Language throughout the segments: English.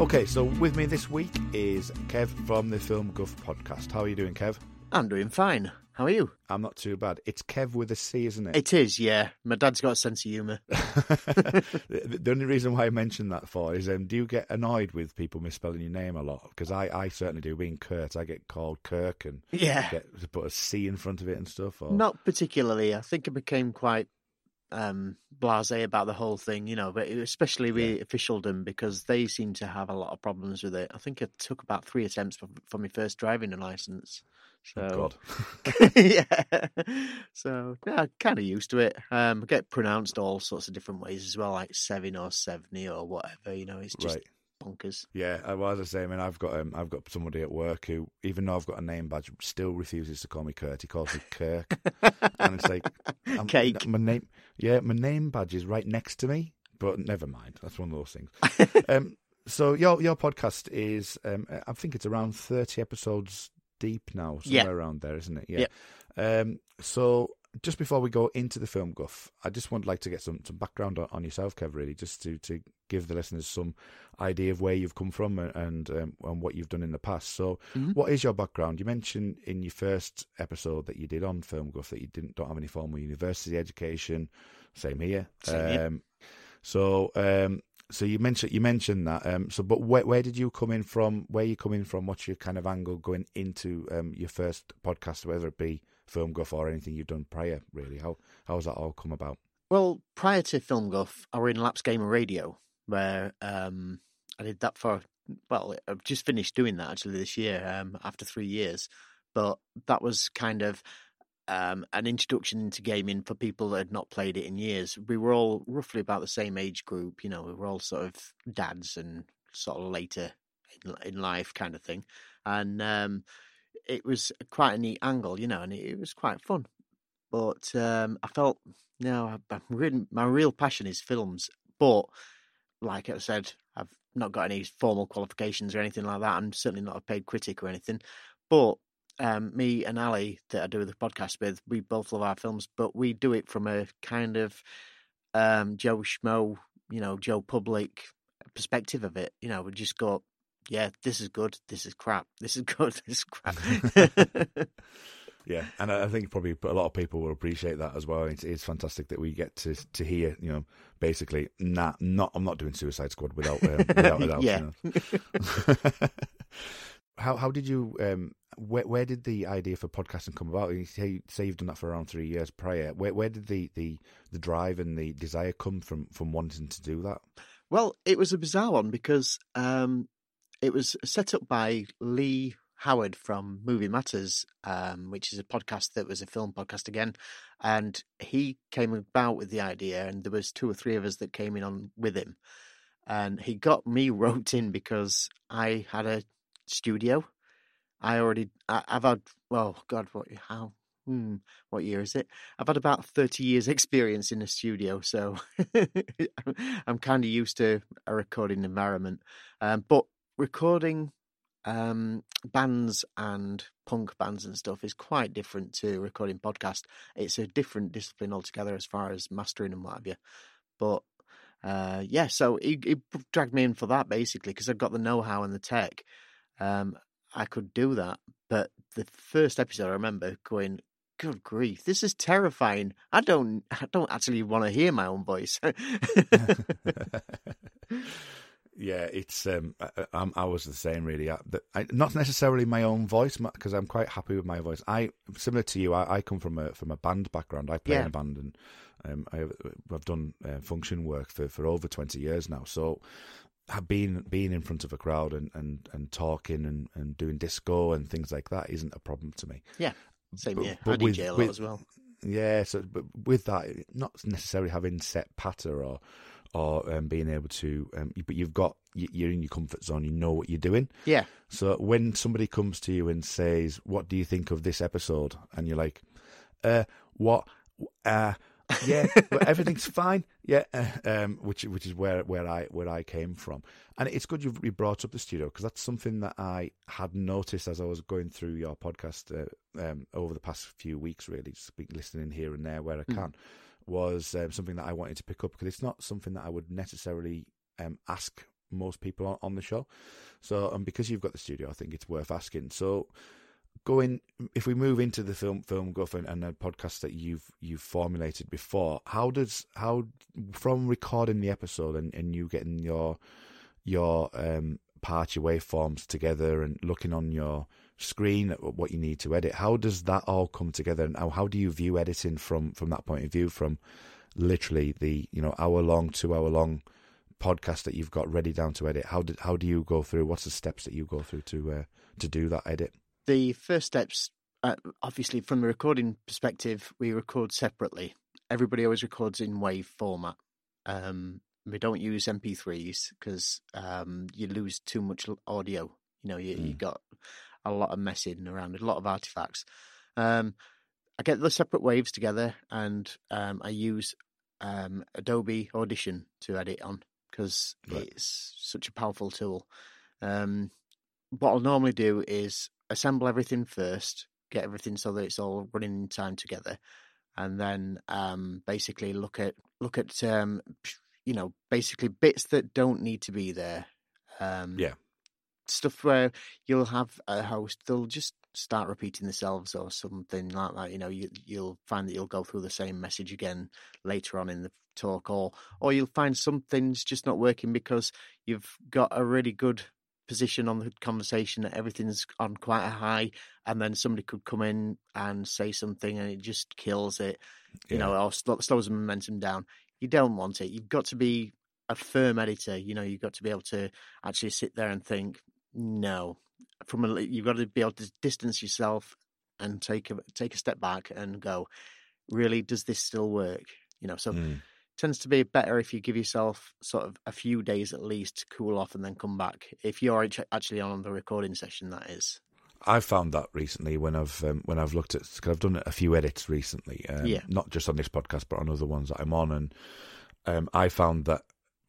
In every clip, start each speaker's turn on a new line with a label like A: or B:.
A: Okay, so with me this week is Kev from the Film Guff podcast. How are you doing, Kev?
B: I'm doing fine. How are you?
A: I'm not too bad. It's Kev with a C, isn't it?
B: It is, yeah. My dad's got a sense of humour.
A: The only reason why I mentioned that for is, do you get annoyed with people misspelling your name a lot? Because I certainly do. Being Kurt, I get called Kirk and get to put a C in front of it and stuff. Or...
B: Not particularly. I think I became quite blasé about the whole thing, you know, but especially with officialdom, because they seem to have a lot of problems with it. I think it took about 3 attempts for my first driving licence. So,
A: oh
B: God. Yeah. So, yeah, kind of used to it. I get pronounced all sorts of different ways as well, like Sevin or Sevny or whatever, you know, it's just bonkers.
A: Yeah, well, as I say, I mean, I've got somebody at work who, even though I've got a name badge, still refuses to call me Kurt. He calls me Kirk. And it's like...
B: Cake.
A: My name badge is right next to me, but never mind. That's one of those things. So your podcast is, I think it's around 30 episodes deep now, somewhere around there, isn't it? Yeah. So just before we go into the Film Guff, I just would like to get some background on yourself, Kev, really, just to give the listeners some idea of where you've come from and what you've done in the past. So what is your background? You mentioned in your first episode that you did on Film Guff that you don't have any formal university education. Same here. So you mentioned that. But where did you come in from? Where are you coming from? What's your kind of angle going into your first podcast, whether it be Film Guff or anything you've done prior? Really, how has that all come about?
B: Well, prior to Film Guff, I were in Lapsed Gamer Radio, where I did that for. Well, I've just finished doing that actually this year after 3 years, but that was kind of an introduction into gaming for people that had not played it in years. We were all roughly about the same age group, you know, we were all sort of dads and sort of later in life kind of thing. And it was quite a neat angle, you know, and it was quite fun. But I felt, my real passion is films. But like I said, I've not got any formal qualifications or anything like that. I'm certainly not a paid critic or anything. But me and Ali that I do the podcast with, we both love our films, but we do it from a kind of Joe Schmo, you know, Joe Public perspective of it. You know, we just go, yeah, this is good, this is crap, this is good, this is crap.
A: Yeah, and I think probably a lot of people will appreciate that as well. It's fantastic that we get to hear, you know, basically, I'm not doing Suicide Squad without a doubt.
B: Yeah.
A: You know? How did you? Where did the idea for podcasting come about? You say you've done that for around 3 years prior. Where did the drive and the desire come from wanting to do that?
B: Well, it was a bizarre one because it was set up by Lee Howard from Movie Matters, which is a podcast that was a film podcast again, and he came about with the idea, and there was 2 or 3 of us that came in on with him, and he got me roped in because I had a studio. I've had, well, God, what year is it? I've had about 30 years experience in a studio, so I'm kind of used to a recording environment. But recording bands and punk bands and stuff is quite different to recording podcast. It's a different discipline altogether as far as mastering and what have you. But so he dragged me in for that basically because I've got the know-how and the tech. I could do that, but the first episode I remember going, good grief, this is terrifying. I don't actually want to hear my own voice.
A: Yeah, it's I was the same really. Not necessarily my own voice because I'm quite happy with my voice. Similar to you, I come from a band background. I play in a band and I've done function work for over 20 years now. So have been in front of a crowd and talking and doing disco and things like that isn't a problem to me.
B: Yeah, same here. I DJ a lot as well.
A: Yeah, so but with that, not necessarily having set patter or being able to, but you're in your comfort zone. You know what you're doing.
B: Yeah.
A: So when somebody comes to you and says, "What do you think of this episode?" and you're like, "What? Yeah, but everything's fine." Yeah, which is where I came from, and it's good you brought up the studio because that's something that I had noticed as I was going through your podcast over the past few weeks. Really, just listening here and there where I can, was something that I wanted to pick up because it's not something that I would necessarily ask most people on the show. So, and because you've got the studio, I think it's worth asking. So, if we move into the film guff and the podcast that you've formulated before, how from recording the episode and you getting your parts, your waveforms together and looking on your screen at what you need to edit, how does that all come together, and how do you view editing from that point of view, from literally the hour-long, 2-hour-long podcast that you've got ready down to edit? How do you go through? What's the steps that you go through to do that edit?
B: The first steps, obviously, from the recording perspective, we record separately. Everybody always records in WAV format. We don't use MP3s because you lose too much audio. You got a lot of messing around, a lot of artifacts. I get the separate waves together, and I use Adobe Audition to edit on because it's such a powerful tool. What I'll normally do is assemble everything first, get everything so that it's all running in time together, and then basically look at basically bits that don't need to be there. Stuff where you'll have a host, they'll just start repeating themselves or something like that. You'll find that you'll go through the same message again later on in the talk, or you'll find something's just not working because you've got a really good position on the conversation that everything's on quite a high, and then somebody could come in and say something and it just kills it, or slows the momentum down. You don't want it. You've got to be a firm editor. You've got to be able to actually sit there and think, no. You've got to be able to distance yourself and take a step back and go, really, does this still work? Tends to be better if you give yourself sort of a few days at least to cool off and then come back. If you're actually on the recording session, that is.
A: I've found that recently when I've looked at, because I've done a few edits recently, not just on this podcast but on other ones that I'm on, and I found that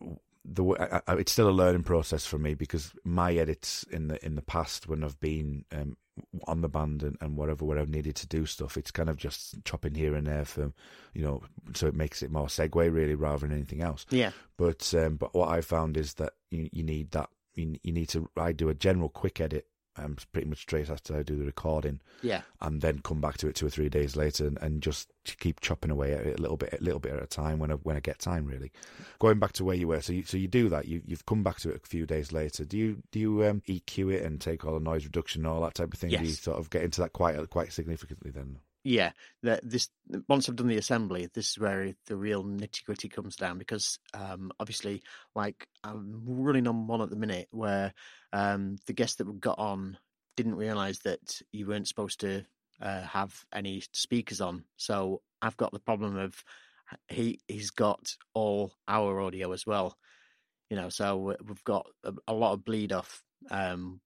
A: it's still a learning process for me, because my edits in the past when I've been on the band and where I've needed to do stuff, it's kind of just chopping here and there for so it makes it more segue really rather than anything else. But what I found is that you need that you need to, I do a general quick edit pretty much straight after I do the recording, and then come back to it 2 or 3 days later and just keep chopping away at it a little bit at a time when I get time, really. Going back to where you were, so you do that. You've come back to it a few days later. Do you EQ it and take all the noise reduction and all that type of thing?
B: Yes.
A: Do you sort of get into that quite significantly then?
B: Yeah, once I've done the assembly, this is where the real nitty-gritty comes down, because obviously, like, I'm running on one at the minute where the guest that we got on didn't realise that you weren't supposed to have any speakers on. So I've got the problem of he's got all our audio as well, so we've got a lot of bleed off, and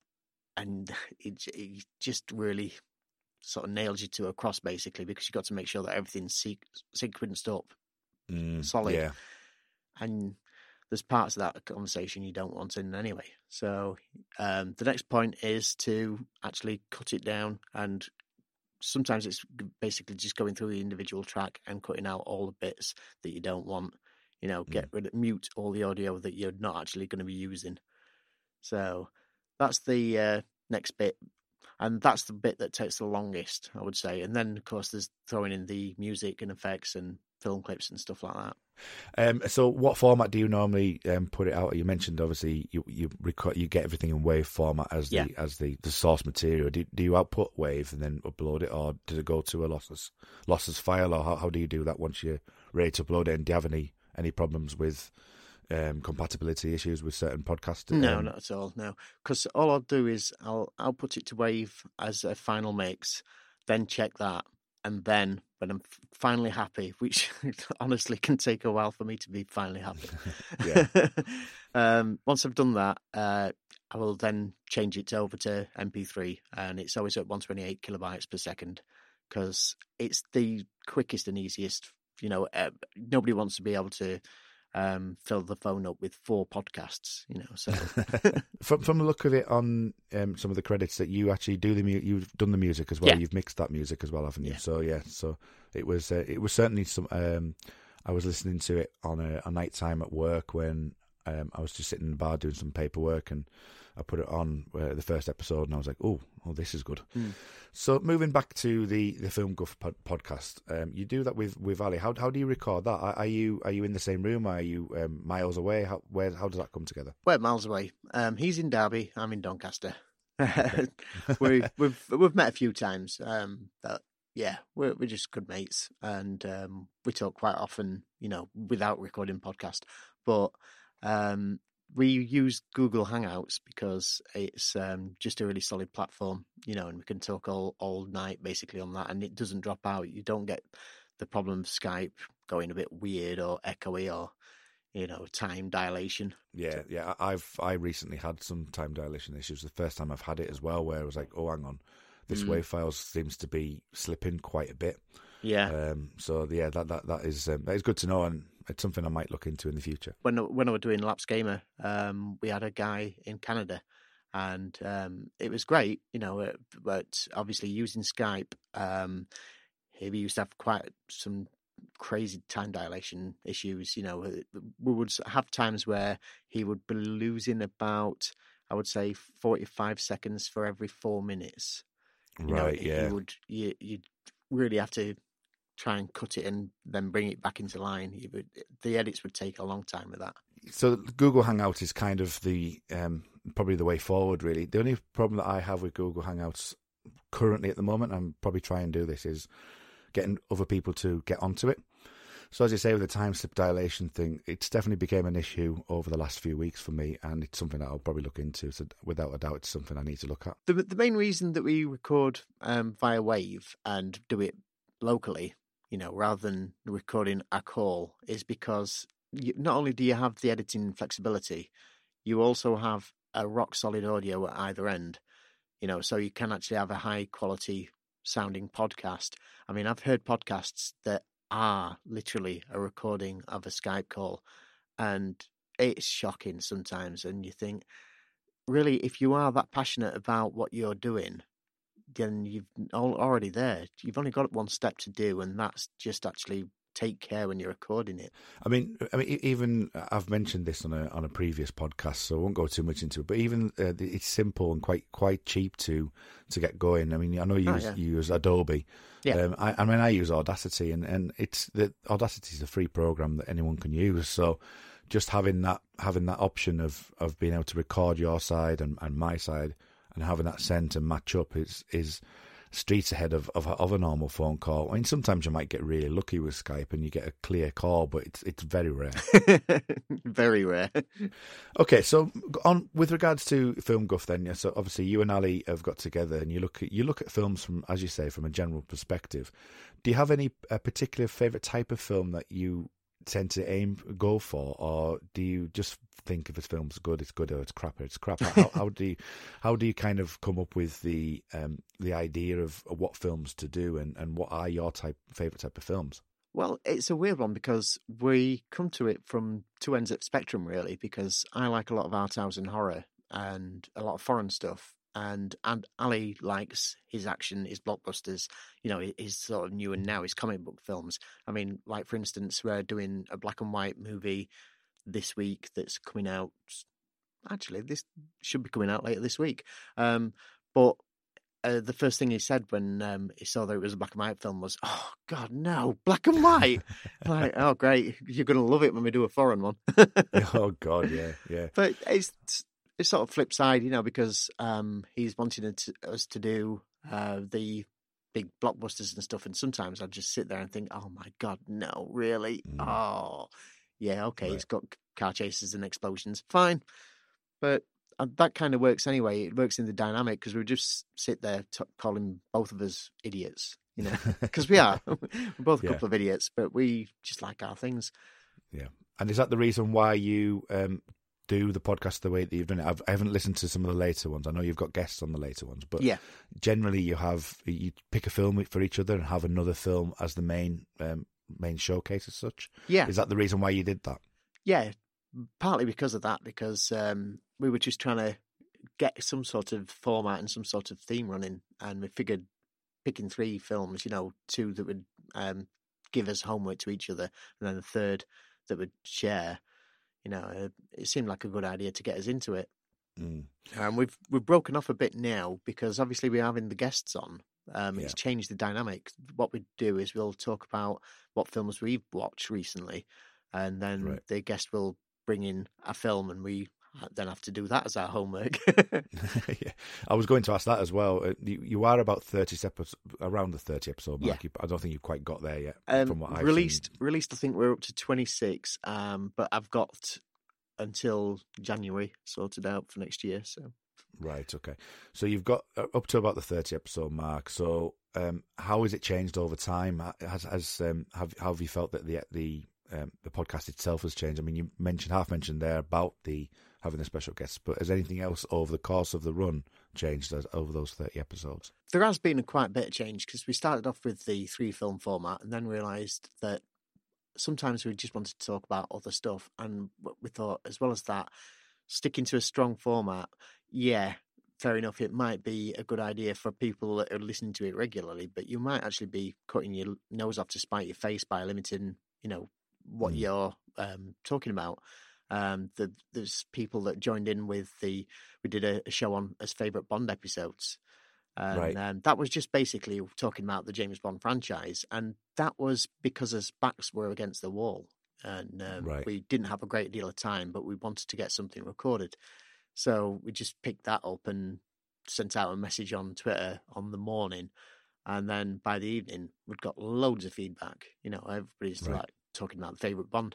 B: it just really sort of nails you to a cross, basically, because you've got to make sure that everything's sequenced up solid. And there's parts of that conversation you don't want in anyway. So the next point is to actually cut it down, and sometimes it's basically just going through the individual track and cutting out all the bits that you don't want. Mute all the audio that you're not actually going to be using. So that's the next bit. And that's the bit that takes the longest, I would say. And then, of course, there's throwing in the music and effects and film clips and stuff like
A: that. So what format do you normally put it out? You mentioned, obviously, you record, you get everything in WAV format as the source material. Do you output WAV and then upload it, or does it go to a lossless file, or how do you do that once you're ready to upload it? And do you have any problems with compatibility issues with certain podcasts?
B: No, not at all. No, because all I'll do is I'll put it to WAV as a final mix, then check that, and then when I'm finally happy, which honestly can take a while for me to be finally happy. Once I've done that, I will then change it over to MP3, and it's always at 128 kilobytes per second, because it's the quickest and easiest. Nobody wants to be able to fill the phone up with 4 podcasts, so
A: from the look of it on some of the credits that you actually do you've done the music as well. You've mixed that music as well, haven't you? So it was certainly some I was listening to it on a night time at work when I was just sitting in the bar doing some paperwork, and I put it on the first episode, and I was like, oh, this is good. So moving back to the Film Guff podcast, you do that with Ali. How do you record that? Are you in the same room? Are you miles away? How does that come together?
B: We're miles away. He's in Derby. I'm in Doncaster. We've met a few times. But yeah, we're just good mates, and we talk quite often. Without recording podcast, but we use Google Hangouts because it's just a really solid platform, and we can talk all night basically on that, and it doesn't drop out. You don't get the problem of Skype going a bit weird or echoey or time dilation.
A: Yeah. I recently had some time dilation issues. The first time I've had it as well, where I was like, oh, hang on, this WAV file seems to be slipping quite a bit.
B: Yeah.
A: So yeah, that is good to know, and it's something I might look into in the future.
B: When I was doing Lapse Gamer, we had a guy in Canada, and it was great, but obviously using Skype, he used to have quite some crazy time dilation issues. We would have times where he would be losing about, I would say, 45 seconds for every 4 minutes.
A: Right. Yeah.
B: You'd really have to try and cut it and then bring it back into line. The edits would take a long time with that.
A: So Google Hangout is kind of the probably the way forward, really. The only problem that I have with Google Hangouts currently at the moment, I'm probably trying to do this, is getting other people to get onto it. So as you say, with the time slip dilation thing, it's definitely became an issue over the last few weeks for me, and it's something that I'll probably look into. So without a doubt, it's something I need to look at.
B: The main reason that we record via Wave and do it locally, rather than recording a call, is because not only do you have the editing flexibility, you also have a rock solid audio at either end, so you can actually have a high quality sounding podcast. I mean, I've heard podcasts that are literally a recording of a Skype call, and it's shocking sometimes. And you think, really, if you are that passionate about what you're doing, then you've already there. You've only got one step to do, and that's just actually take care when you're recording it.
A: I mean, even I've mentioned this on a previous podcast, so I won't go too much into it. But even it's simple and quite cheap to get going. I mean, I know you use Adobe.
B: Yeah.
A: I use Audacity, and Audacity is a free program that anyone can use. So just having that option of being able to record your side and my side, and having that send and match up is streets ahead of a normal phone call. I mean, sometimes you might get really lucky with Skype and you get a clear call, but it's very rare.
B: Very rare.
A: Okay, so on with regards to Film Guff then, yeah, so obviously you and Ali have got together and you look at films from, as you say, from a general perspective. Do you have any particular favourite type of film that you tend to go for, or do you just think if a film's good, it's good, or it's crap, it's crap? How do you kind of come up with the idea of what films to do, and what are your favourite type of films?
B: Well, it's a weird one because we come to it from two ends of the spectrum, really, because I like a lot of art house and horror and a lot of foreign stuff. And Ali likes his action, his blockbusters, his sort of new and now, his comic book films. I mean, like, for instance, we're doing a black and white movie this week that's coming out. Actually, this should be coming out later this week. But the first thing he said when he saw that it was a black and white film was, "Oh, God, no, black and white." Like, oh, great. You're going to love it when we do a foreign one.
A: Oh, God, yeah.
B: But it's sort of flip side, because he's wanting us to do the big blockbusters and stuff. And sometimes I just sit there and think, oh, my God, no, really? Oh, yeah, okay, right. It's got car chases and explosions. Fine. But that kind of works anyway. It works in the dynamic because we just sit there calling both of us idiots, because we are. We're both a couple of idiots, but we just like our things.
A: Yeah. And is that the reason why you do the podcast the way that you've done it? I haven't listened to some of the later ones. I know you've got guests on the later ones, but generally you pick a film for each other and have another film as the main showcase as such.
B: Yeah.
A: Is that the reason why you did that?
B: Yeah, partly because of that, because we were just trying to get some sort of format and some sort of theme running, and we figured picking 3 films, 2 that would give us homework to each other, and then a third that would share, It seemed like a good idea to get us into it.
A: Mm.
B: And we've broken off a bit now because obviously we're having the guests on. It's changed the dynamic. What we do is we'll talk about what films we've watched recently, and then the guest will bring in a film, and we then have to do that as our homework.
A: Yeah. I was going to ask that as well. You are about 30 episodes, around the 30 episode mark.
B: Yeah.
A: I don't think you've quite got there yet. From what I've
B: released,
A: seen.
B: I think we're up to 26, but I've got until January sorted out for next year. So
A: Right, okay. So you've got up to about the 30 episode mark. So how has it changed over time? Have you felt that the podcast itself has changed? I mean, you mentioned there about having the special guests, but has anything else over the course of the run changed over those 30 episodes?
B: There has been quite a bit of change because we started off with the 3-film format and then realised that sometimes we just wanted to talk about other stuff, and we thought, as well as that, sticking to a strong format, fair enough, it might be a good idea for people that are listening to it regularly, but you might actually be cutting your nose off to spite your face by limiting, what you're talking about. There's people that joined in with we did a show on as favourite Bond episodes. And that was just basically talking about the James Bond franchise. And that was because his backs were against the wall. And we didn't have a great deal of time, but we wanted to get something recorded. So we just picked that up and sent out a message on Twitter on the morning. And then by the evening, we'd got loads of feedback. Everybody's like talking about the favourite Bond.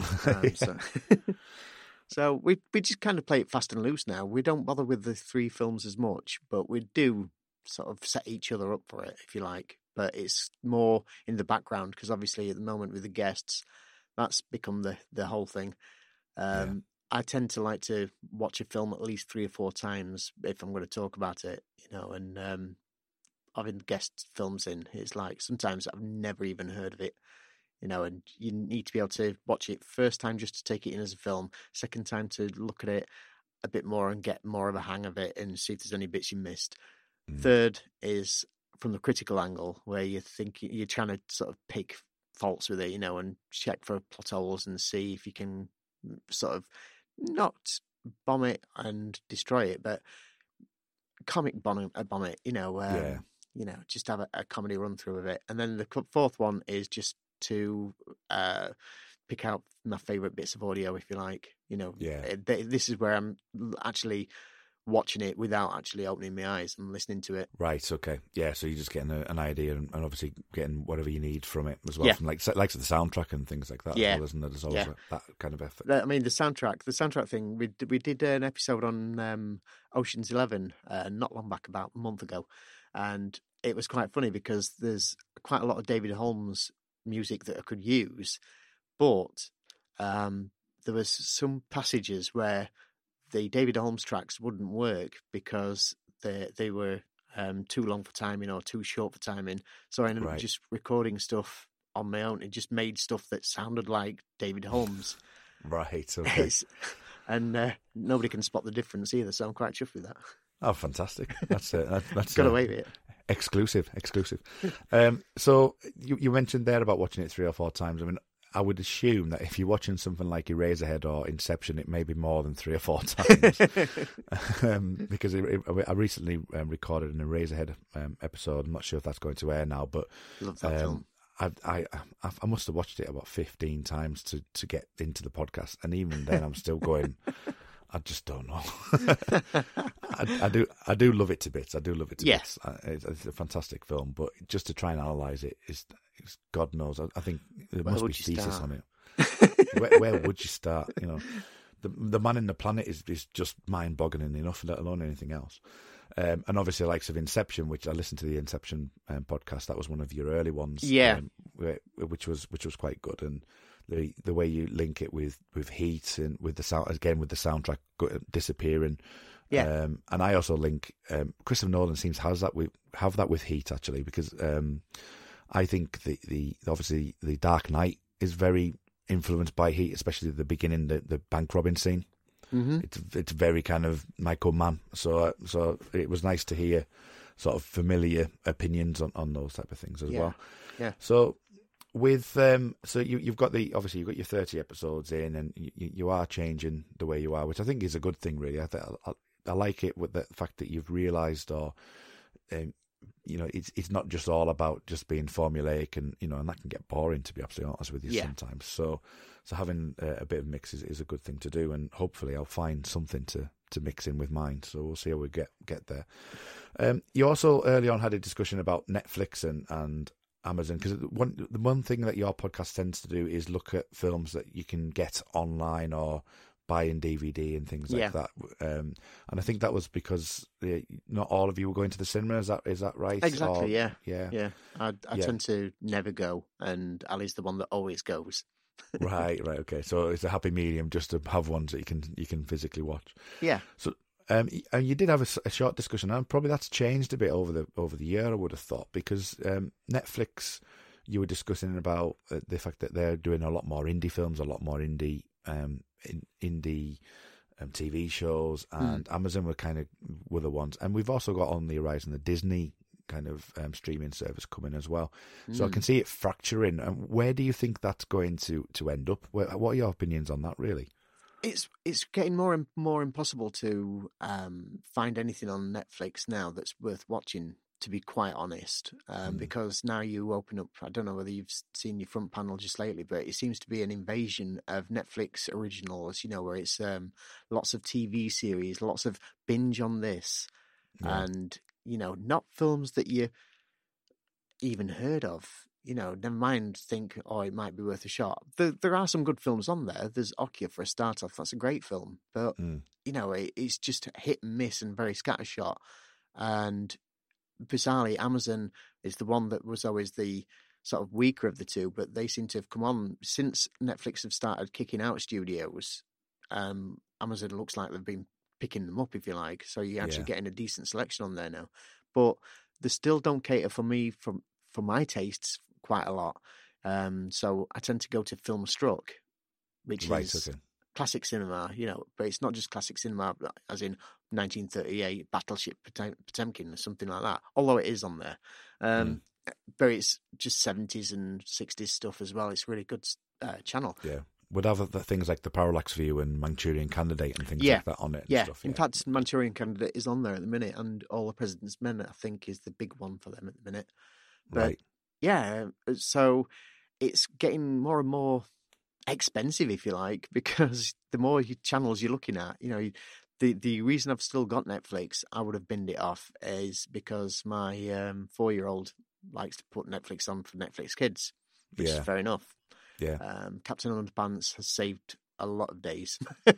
B: So we just kind of play it fast and loose now. We don't bother with the 3 films as much, but we do sort of set each other up for it, if you like. But it's more in the background because obviously at the moment with the guests, that's become the whole thing. I tend to like to watch a film at least 3 or 4 times if I'm going to talk about it, and having guest films in, it's like sometimes I've never even heard of it. And you need to be able to watch it first time just to take it in as a film, second time to look at it a bit more and get more of a hang of it and see if there's any bits you missed. Third is from the critical angle, where you think you're trying to sort of pick faults with it, and check for plot holes and see if you can sort of not bomb it and destroy it, but comic bomb it, just have a comedy run through of it. And then the 4th one is just to pick out my favourite bits of audio, if you like. This is where I'm actually watching it without actually opening my eyes and listening to it.
A: Right, okay. Yeah, so you're just getting an idea and obviously getting whatever you need from it as well, from like the soundtrack and things like that as well, isn't there? There's always that kind of effort.
B: I mean, the soundtrack thing, we did an episode on Ocean's 11 not long back, about a month ago, and it was quite funny because there's quite a lot of David Holmes music that I could use, but there was some passages where the David Holmes tracks wouldn't work because they were too long for timing or too short for timing. So I ended up just recording stuff on my own. It just made stuff that sounded like David Holmes.
A: Right, okay.
B: And nobody can spot the difference either, so I'm quite chuffed with that.
A: Oh, fantastic. That's
B: got away with it.
A: Exclusive. So you mentioned there about watching it 3 or 4 times. I mean, I would assume that if you're watching something like Eraserhead or Inception, it may be more than 3 or 4 times. Because I recently recorded an Eraserhead episode. I'm not sure if that's going to air now, but
B: love that film.
A: I must have watched it about 15 times to get into the podcast, and even then I'm still going, I just don't know. I do love it to bits. Bits. It's a fantastic film, but just to try and analyse it is God knows. I think there must be a thesis on it. Where would you start? The Man in the Planet is just mind-boggling enough, let alone anything else. And obviously, the likes of Inception, which I listened to the Inception podcast. That was one of your early ones, which was quite good. And the way you link it with Heat and with the sound, again with the soundtrack disappearing. And I also link Christopher Nolan seems to have that with Heat actually, because I think the obviously the Dark Knight is very influenced by Heat, especially at the beginning, the bank robbing scene.
B: Mm-hmm.
A: It's very kind of Michael Mann. So it was nice to hear sort of familiar opinions on those type of things as well.
B: Yeah.
A: So with so you've got obviously you've got your 30 episodes in, and you are changing the way you are, which I think is a good thing, really. I like it with the fact that you've realised, or it's not just all about just being formulaic, and and that can get boring, to be absolutely honest with you sometimes. So having a bit of mix is a good thing to do, and hopefully I'll find something to mix in with mine. So we'll see how we get there. You also early on had a discussion about Netflix and Amazon, because the one thing that your podcast tends to do is look at films that you can get online or buy in DVD and things like that. And I think that was because not all of you were going to the cinema. Is that right?
B: Exactly. Yeah. I tend to never go, and Ali's the one that always goes.
A: Right. Okay. So it's a happy medium just to have ones that you can physically watch.
B: Yeah.
A: So. And you did have a short discussion, and probably that's changed a bit over the year, I would have thought, because Netflix, you were discussing about the fact that they're doing a lot more indie films, a lot more indie TV shows, and Amazon were the ones, and we've also got on the horizon the Disney kind of streaming service coming as well. So I can see it fracturing. And where do you think that's going to end up? What are your opinions on that, really?
B: It's getting more and more impossible to find anything on Netflix now that's worth watching, to be quite honest, because now you open up, I don't know whether you've seen your front panel just lately, but it seems to be an invasion of Netflix originals, where it's lots of TV series, lots of binge on this, and, not films that you even heard of. Never mind think, it might be worth a shot. There are some good films on there. There's Okja for a start off. That's a great film. But, it's just hit and miss and very scattershot. And bizarrely, Amazon is the one that was always the sort of weaker of the two, but they seem to have come on since Netflix have started kicking out studios. Amazon looks like they've been picking them up, if you like. So you're actually getting a decent selection on there now. But they still don't cater for me for my tastes quite a lot. So I tend to go to Filmstruck, which is classic cinema, but it's not just classic cinema as in 1938 Battleship Potemkin or something like that, although it is on there. But it's just 70s and 60s stuff as well. It's a really good channel.
A: Yeah. Would have the things like The Parallax View and Manchurian Candidate and things like that on it. And stuff,
B: in fact, Manchurian Candidate is on there at the minute, and All the President's Men, I think, is the big one for them at the minute. But,
A: right.
B: Yeah, so it's getting more and more expensive, if you like, because the more channels you're looking at, the reason I've still got Netflix, I would have binned it off, is because my 4-year-old likes to put Netflix on for Netflix Kids, which is fair enough.
A: Yeah.
B: Captain Underpants has saved a lot of days.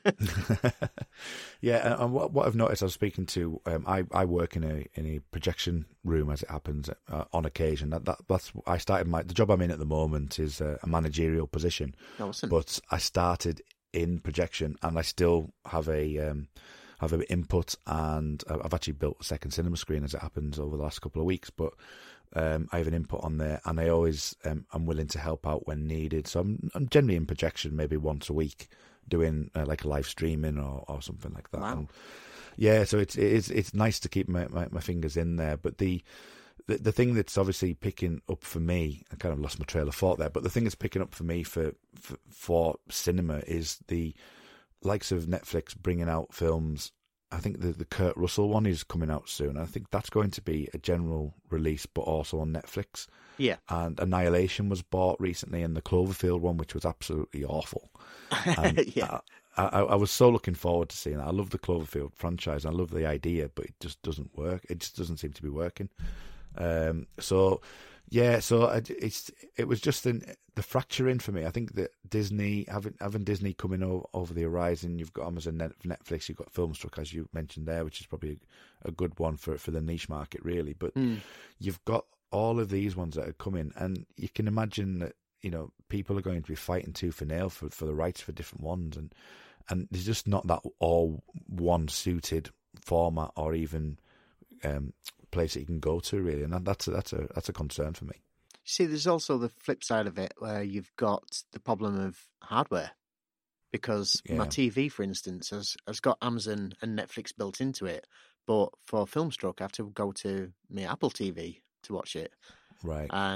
A: Yeah, and what I've noticed, I was speaking to, I work in a projection room, as it happens, on occasion. That's I started the job I'm in at the moment is a managerial position.
B: Awesome.
A: But I started in projection, and I still have an input, and I've actually built a second cinema screen, as it happens, over the last couple of weeks. But I have an input on there, and I always I'm willing to help out when needed. So I'm generally in projection maybe once a week, doing like a live streaming or something like that.
B: Wow.
A: And so it's nice to keep my fingers in there. But the thing that's obviously picking up for me, I kind of lost my trail of thought there, but the thing that's picking up for me for cinema is the likes of Netflix bringing out films. I think the Kurt Russell one is coming out soon. I think that's going to be a general release, but also on Netflix.
B: Yeah.
A: And Annihilation was bought recently, and the Cloverfield one, which was absolutely awful. And
B: yeah.
A: I was so looking forward to seeing that. I love the Cloverfield franchise. I love the idea, but it just doesn't work. It just doesn't seem to be working. So it was just the fracturing for me. I think that Disney, having Disney coming over the horizon, you've got Amazon, Netflix, you've got Filmstruck, as you mentioned there, which is probably a good one for the niche market, really. But you've got all of these ones that are coming, and you can imagine that people are going to be fighting tooth and nail for the rights for different ones, and there's just not that all one suited format or even place that you can go to, really, and that's a concern for me.
B: See, there's also the flip side of it where you've got the problem of hardware, because my TV, for instance, has got Amazon and Netflix built into it, but for Filmstruck, I have to go to my Apple TV to watch it.
A: Right.
B: And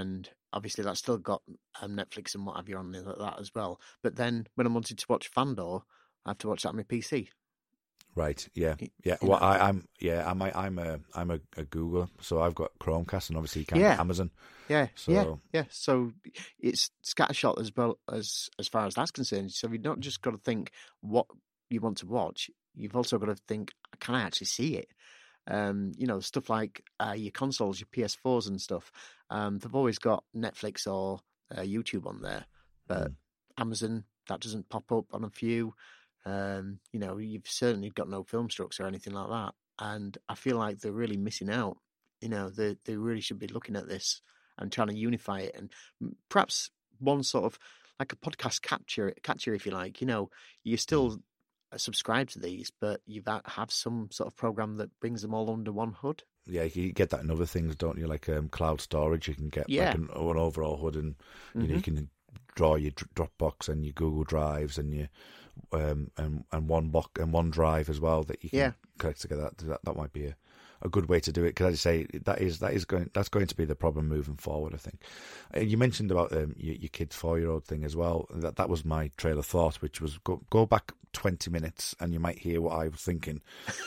B: obviously that's still got Netflix and what have you on there like that as well. But then when I wanted to watch Fandor, I have to watch that on my PC.
A: Right. Yeah. Yeah.
B: You
A: Well,
B: know.
A: I'm a Googler, so I've got Chromecast and obviously you can get Amazon.
B: Yeah.
A: So
B: Yeah. So it's scattershot as well as far as that's concerned. So you've not just got to think what you want to watch. You've also got to think, can I actually see it? You know, stuff like your consoles, your PS4s and stuff. They've always got Netflix or YouTube on there, but Amazon, that doesn't pop up on a few. You know, you've certainly got no film structs or anything like that. And I feel like they're really missing out. You know, they really should be looking at this and trying to unify it. And perhaps one sort of like a podcast catcher, if you like. You know, you're still subscribe to these, but you have some sort of program that brings them all under one hood.
A: Yeah, you get that in other things, don't you? Like cloud storage, you can get like an overall hood, and you know, you can draw your Dropbox and your Google Drives and your and OneDrive as well that you can collect together. That might be a good way to do it, because as I say, that's going to be the problem moving forward, I think. You mentioned about your kid's 4-year-old thing as well. That was my trail of thought, which was go back 20 minutes and you might hear what I was thinking.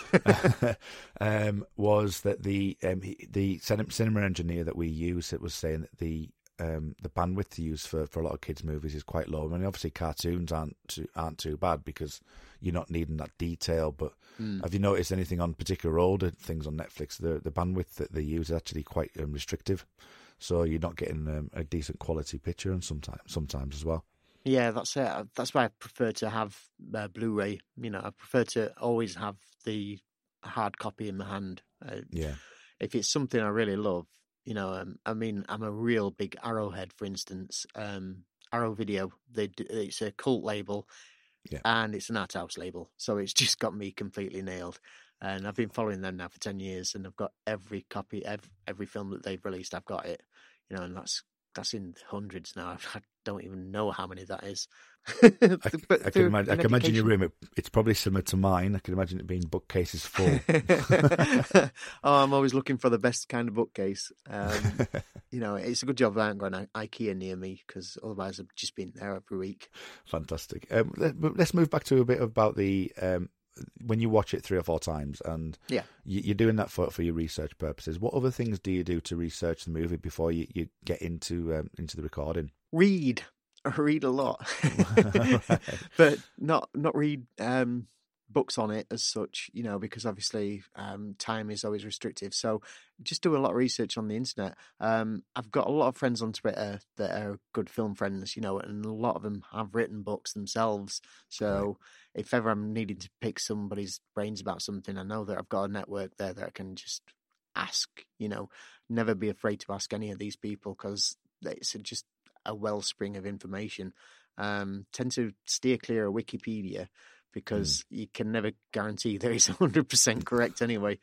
A: Was that the cinema engineer that we use, it was saying that the bandwidth to use for a lot of kids' movies is quite low. I mean, obviously cartoons aren't too bad because you're not needing that detail. But have you noticed anything on particular older things on Netflix? The bandwidth that they use is actually quite restrictive, so you're not getting a decent quality picture, and sometimes as well.
B: Yeah, that's it. That's why I prefer to have Blu-ray. You know, I prefer to always have the hard copy in my hand. If it's something I really love. You know, I mean, I'm a real big Arrowhead, for instance. Arrow Video, it's a cult label, and it's an art house label, so it's just got me completely nailed. And I've been following them now for 10 years, and I've got every copy, every film that they've released, I've got it. You know, and that's in hundreds now. I don't even know how many that is.
A: I can imagine your room. It's probably similar to mine. I can imagine it being bookcases full.
B: I'm always looking for the best kind of bookcase. You know, it's a good job I haven't got an IKEA near me, because otherwise I've just been there every week.
A: Fantastic. Let's move back to a bit about the when you watch it 3 or 4 times, and you're doing that for your research purposes. What other things do you do to research the movie before you get into the recording?
B: Read a lot, but not read books on it as such, you know, because obviously time is always restrictive. So just do a lot of research on the internet. I've got a lot of friends on Twitter that are good film friends, you know, and a lot of them have written books themselves. So if ever I'm needing to pick somebody's brains about something, I know that I've got a network there that I can just ask, you know, never be afraid to ask any of these people, because it's just a wellspring of information. Tend to steer clear of Wikipedia, because you can never guarantee that it's 100% correct anyway.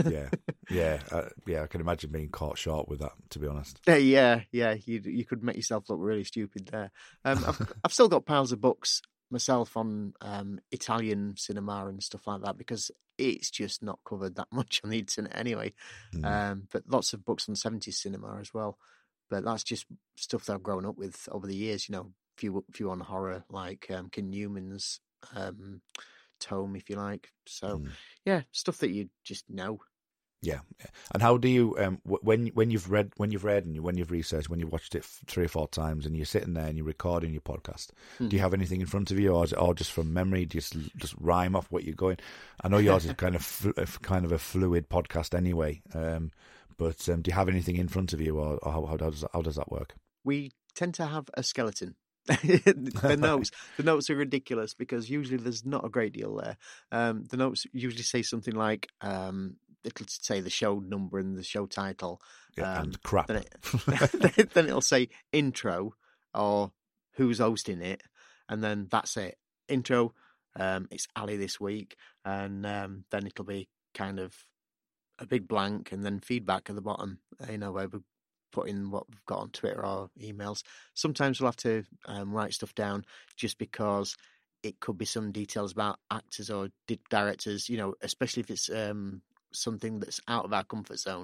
A: I can imagine being caught short with that, to be honest.
B: You could make yourself look really stupid there. I've still got piles of books myself on Italian cinema and stuff like that, because it's just not covered that much on the internet anyway. But lots of books on 70s cinema as well. But that's just stuff that I've grown up with over the years, you know, few on horror, like Ken Newman's tome, if you like. So stuff that you just know.
A: And how do you when you've read and when you've researched, when you've watched it 3 or 4 times and you're sitting there and you're recording your podcast, do you have anything in front of you, or is it all just from memory? Do you just rhyme off what you're going? I know yours is kind of a fluid podcast anyway, but do you have anything in front of you, or how does that work?
B: We tend to have a skeleton. The notes are ridiculous, because usually there's not a great deal there. The notes usually say something like it'll say the show number and the show title,
A: and crap.
B: Then it'll say intro or who's hosting it, and then that's it. Intro, it's Ali this week, and then it'll be kind of a big blank, and then feedback at the bottom, you know, where we put in what we've got on Twitter or emails. Sometimes we'll have to write stuff down, just because it could be some details about actors or directors, you know, especially if it's something that's out of our comfort zone.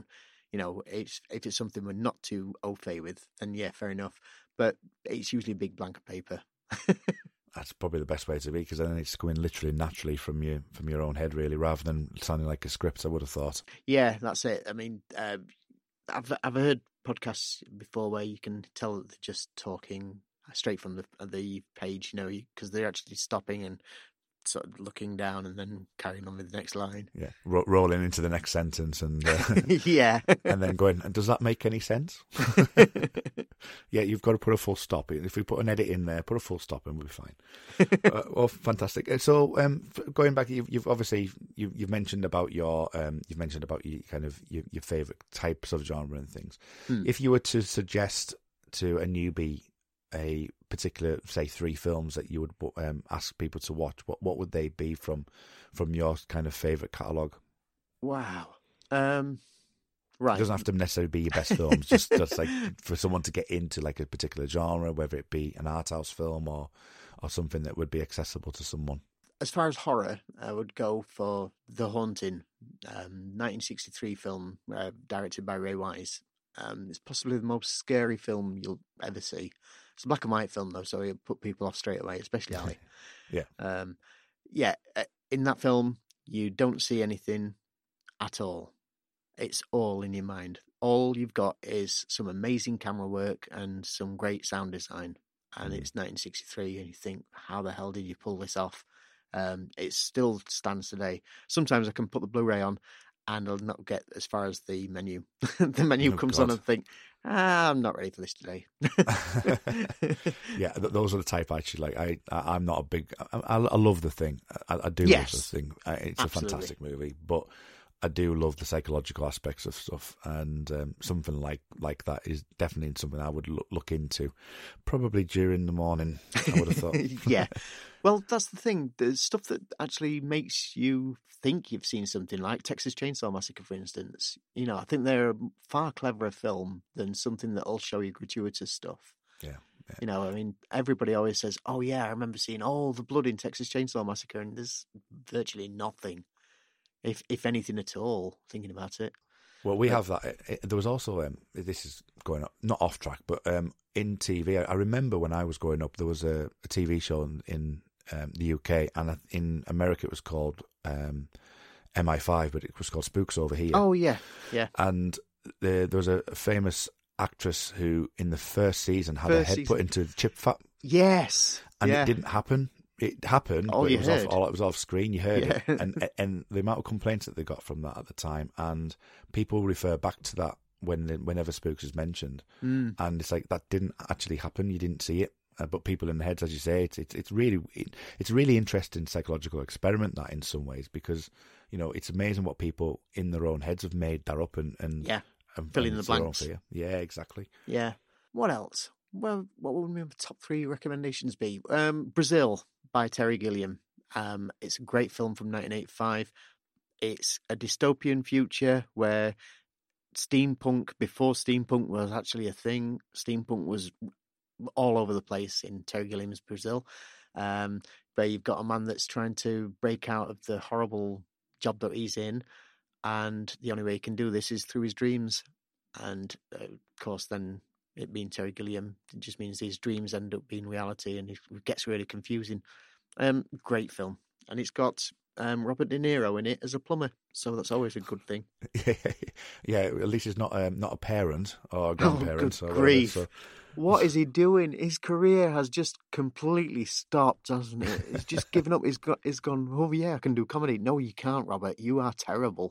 B: if it's something we're not too au fait with, then yeah, fair enough. But it's usually a big blank of paper.
A: That's probably the best way to be, because then it's going literally naturally from your own head, really, rather than sounding like a script, I would have thought.
B: Yeah, that's it. I mean, I've heard podcasts before where you can tell that they're just talking straight from the page, because they're actually stopping and sort of looking down and then carrying on with the next line.
A: Yeah, rolling into the next sentence and
B: yeah,
A: and then going, does that make any sense? Yeah, you've got to put a full stop. If we put an edit in there, put a full stop and we'll be fine. Well, fantastic. So, going back, you've obviously you've mentioned about your your favorite types of genre and things. If you were to suggest to a newbie a particular, say, 3 films that you would ask people to watch, what would they be from your kind of favorite catalogue?
B: Wow. Right.
A: It doesn't have to necessarily be your best films, just like for someone to get into like a particular genre, whether it be an art house film or something that would be accessible to someone.
B: As far as horror, I would go for The Haunting, 1963 film directed by Ray Wise. It's possibly the most scary film you'll ever see. It's a black and white film, though, so it'll put people off straight away, especially Ali.
A: Yeah.
B: In that film, you don't see anything at all. It's all in your mind. All you've got is some amazing camera work and some great sound design. And it's 1963, and you think, how the hell did you pull this off? It still stands today. Sometimes I can put the Blu-ray on and I'll not get as far as the menu. The menu comes on and think, I'm not ready for this today.
A: Yeah, those are the type I actually like. I'm not a big... I love The Thing. I do love The Thing. It's a fantastic movie, but I do love the psychological aspects of stuff, and something like that is definitely something I would look into, probably during the morning, I would have thought.
B: Yeah. Well, that's the thing. There's stuff that actually makes you think you've seen something, like Texas Chainsaw Massacre, for instance. I think they're a far cleverer film than something that'll show you gratuitous stuff.
A: Yeah.
B: I mean, everybody always says, oh yeah, I remember seeing all the blood in Texas Chainsaw Massacre, and there's virtually nothing. If anything at all, thinking about it.
A: Well, we have that. There was also, this is going not off track, but in TV, I remember when I was growing up, there was a TV show in the UK, and in America it was called MI5, but it was called Spooks Over Here.
B: Oh, yeah, yeah.
A: And there was a famous actress who, in the first season, had her head put into chip fat.
B: Yes.
A: And it didn't happen. It happened, but it was off screen. You heard it, and the amount of complaints that they got from that at the time, and people refer back to that whenever Spooks is mentioned, and it's like that didn't actually happen. You didn't see it, but people in their heads, as you say, it's really interesting psychological experiment that in some ways, because it's amazing what people in their own heads have made that up and
B: fill in the blanks.
A: Yeah, exactly.
B: Yeah. What else? Well, what would my top 3 recommendations be? Brazil by Terry Gilliam. It's a great film from 1985. It's a dystopian future where steampunk, before steampunk was actually a thing, steampunk was all over the place in Terry Gilliam's Brazil, where you've got a man that's trying to break out of the horrible job that he's in, and the only way he can do this is through his dreams. And of course, then it being Terry Gilliam, it just means these dreams end up being reality, and it gets really confusing. Great film. And it's got Robert De Niro in it as a plumber, so that's always a good thing.
A: Yeah, at least he's not a parent or a grandparent.
B: Oh, good grief. So. What is he doing? His career has just completely stopped, hasn't it? He's just given up. He's gone, oh yeah, I can do comedy. No, you can't, Robert. You are terrible.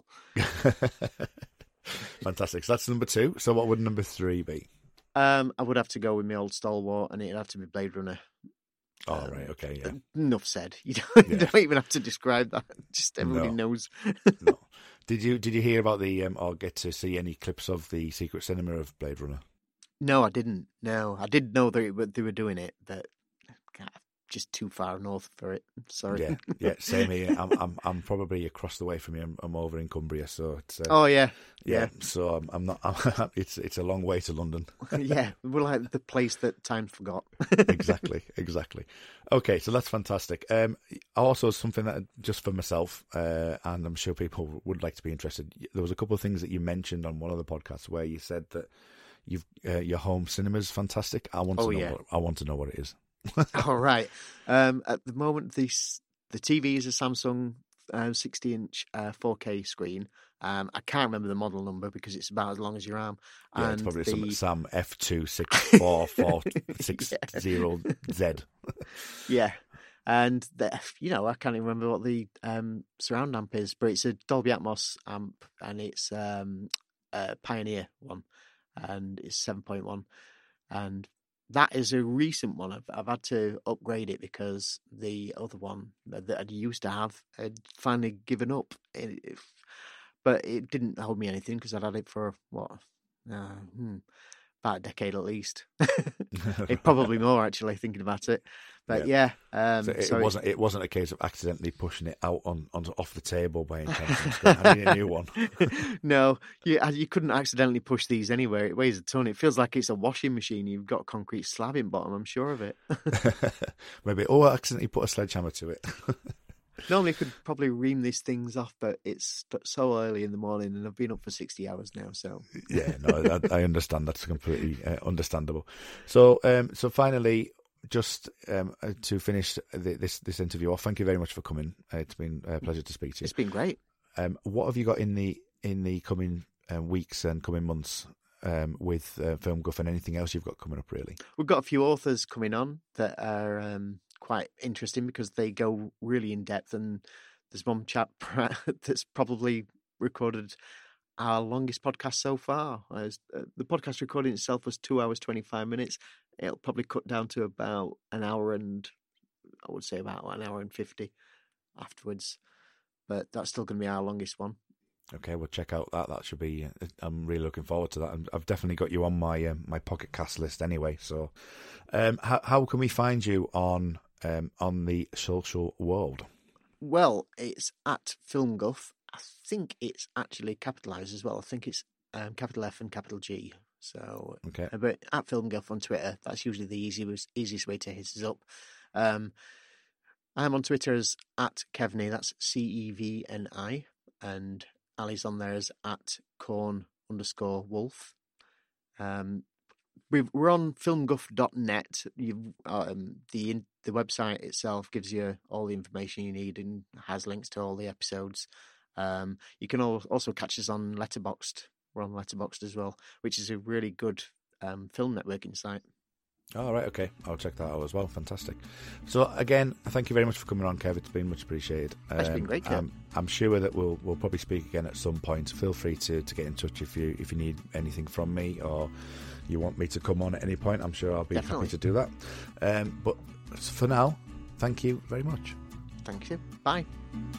A: Fantastic. So that's number 2. So what would number 3 be?
B: I would have to go with my old stalwart, and it'd have to be Blade Runner.
A: Oh, right, okay, yeah.
B: Enough said. You don't even have to describe that. Just everybody knows.
A: No. Did you hear about or get to see any clips of the secret cinema of Blade Runner?
B: No, I didn't. No, I did know that they were doing it, but just too far north for it. Sorry.
A: Yeah, same here. I'm probably across the way from you. I'm over in Cumbria, so it's.
B: Oh yeah.
A: So I'm not. It's a long way to London.
B: Yeah, we're like the place that time forgot.
A: Exactly. Okay, so that's fantastic. Also, something that just for myself, and I'm sure people would like to be interested. There was a couple of things that you mentioned on one of the podcasts where you said that your home cinema is fantastic. I want to know what it is.
B: All right. At the moment, the TV is a Samsung 60-inch 4K screen. I can't remember the model number because it's about as long as your arm.
A: Yeah,
B: and
A: it's probably some Sam F26440Z.
B: Yeah. And I can't even remember what the surround amp is, but it's a Dolby Atmos amp, and it's a Pioneer one, and it's 7.1. And that is a recent one. I've had to upgrade it because the other one that I used to have had finally given up. But it didn't hold me anything because I'd had it for about a decade at least. It probably more actually, thinking about it. But
A: so it wasn't a case of accidentally pushing it out off the table by intention. I need a new one.
B: No, you couldn't accidentally push these anywhere. It weighs a ton. It feels like it's a washing machine. You've got a concrete slab in bottom. I'm sure of it.
A: Maybe. I accidentally put a sledgehammer to it.
B: Normally, I could probably ream these things off, but it's so early in the morning, and I've been up for 60 hours now. So
A: yeah, no, I understand. That's completely understandable. So, finally, just to finish this interview off, thank you very much for coming. It's been a pleasure to speak to you.
B: It's been great.
A: What have you got in the coming weeks and coming months with Film Guff, and anything else you've got coming up? Really,
B: we've got a few authors coming on that are quite interesting because they go really in depth, and there's one chap that's probably recorded our longest podcast so far. The podcast recording itself was 2 hours 25 minutes. It'll probably cut down to about an hour, and I would say about an hour and 50 afterwards, but that's still going to be our longest one.
A: Okay, well, check out that. That should be. I'm really looking forward to that. And I've definitely got you on my Pocket Cast list anyway. So, how can we find you on the social world?
B: Well, it's at Film Guff. I think it's actually capitalised as well. I think it's capital F and capital G. So,
A: okay.
B: But at Film Guff on Twitter, that's usually the easiest way to hit us up. I'm on Twitter as at Kevney. That's CEVNI, and Ali's on there as at corn_wolf. We're on filmguff.net. The website itself gives you all the information you need and has links to all the episodes. You can also catch us on Letterboxd. We're on Letterboxd as well, which is a really good film networking site.
A: Oh, right, okay. I'll check that out as well. Fantastic. So, again, thank you very much for coming on, Kev. It's been much appreciated.
B: It's been great, Kev.
A: I'm sure that we'll probably speak again at some point. Feel free to get in touch if you need anything from me, or you want me to come on at any point. I'm sure I'll be happy to do that. But for now, thank you very much.
B: Thank you. Bye.